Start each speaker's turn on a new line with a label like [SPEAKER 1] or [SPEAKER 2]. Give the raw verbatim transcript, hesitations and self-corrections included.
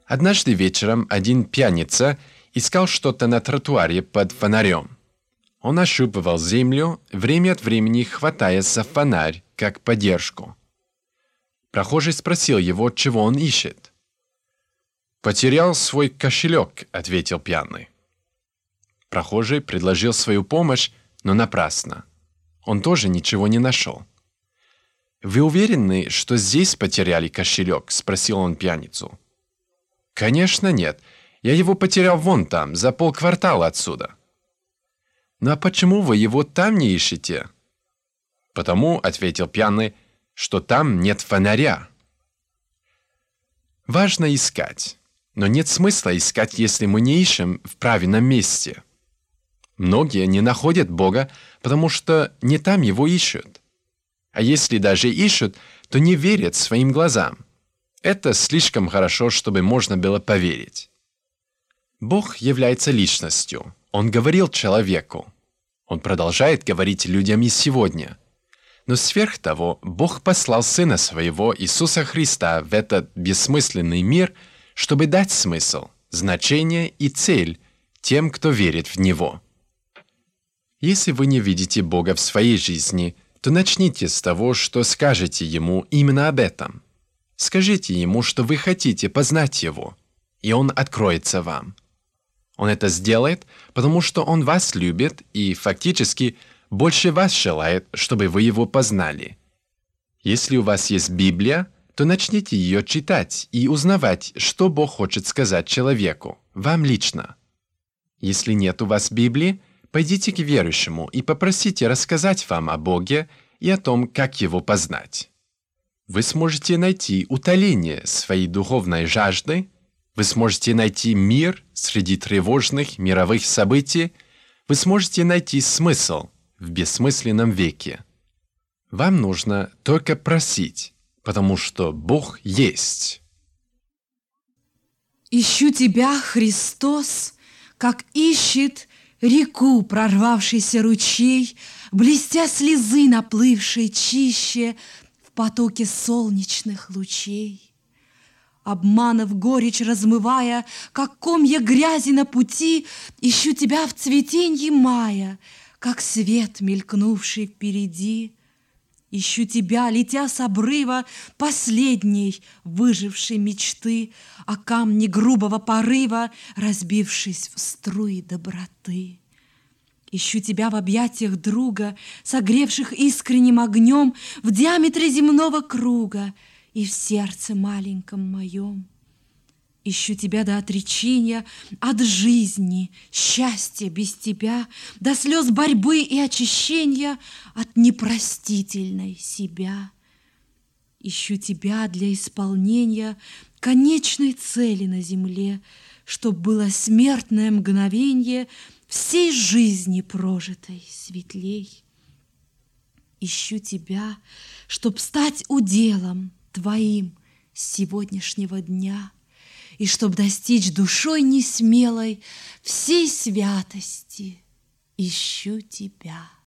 [SPEAKER 1] Однажды вечером один пьяница искал что-то на тротуаре под фонарем. Он ощупывал землю, время от времени хватаясь за фонарь, как поддержку. Прохожий спросил его, чего он ищет. «Потерял свой кошелек», — ответил пьяный. Прохожий предложил свою помощь, но напрасно. Он тоже ничего не нашел. «Вы уверены, что здесь потеряли кошелек?» — спросил он пьяницу. «Конечно нет. Я его потерял вон там, за полквартала отсюда». «Ну а почему вы его там не ищете?» «Потому», — ответил пьяный, — «что там нет фонаря». Важно искать, но нет смысла искать, если мы не ищем в правильном месте. Многие не находят Бога, потому что не там его ищут. А если даже ищут, то не верят своим глазам. Это слишком хорошо, чтобы можно было поверить. Бог является личностью. Он говорил человеку. Он продолжает говорить людям и сегодня. Но сверх того, Бог послал Сына Своего, Иисуса Христа, в этот бессмысленный мир, чтобы дать смысл, значение и цель тем, кто верит в Него. Если вы не видите Бога в своей жизни, то начните с того, что скажете Ему именно об этом. Скажите Ему, что вы хотите познать Его, и Он откроется вам. Он это сделает, потому что Он вас любит и, фактически, больше вас желает, чтобы вы Его познали. Если у вас есть Библия, то начните ее читать и узнавать, что Бог хочет сказать человеку, вам лично. Если нет у вас Библии, пойдите к верующему и попросите рассказать вам о Боге и о том, как Его познать. Вы сможете найти утоление своей духовной жажды, вы сможете найти мир среди тревожных мировых событий, вы сможете найти смысл в бессмысленном веке. Вам нужно только просить, потому что Бог есть.
[SPEAKER 2] Ищу Тебя, Христос, как ищет реку прорвавшийся ручей, блестя слезы наплывшей чище в потоке солнечных лучей. Обманов горечь размывая, как комья грязи на пути, ищу Тебя в цветенье мая, как свет, мелькнувший впереди. Ищу Тебя, летя с обрыва последней выжившей мечты, о камне грубого порыва, разбившись в струи доброты. Ищу Тебя в объятиях друга, согревших искренним огнем в диаметре земного круга и в сердце маленьком моем. Ищу Тебя до отречения от жизни, счастья без Тебя, до слез борьбы и очищения от непростительной себя. Ищу Тебя для исполнения конечной цели на земле, чтоб было смертное мгновенье всей жизни прожитой светлей. Ищу Тебя, чтоб стать уделом Твоим с сегодняшнего дня, и чтоб достичь душой несмелой всей святости, ищу Тебя.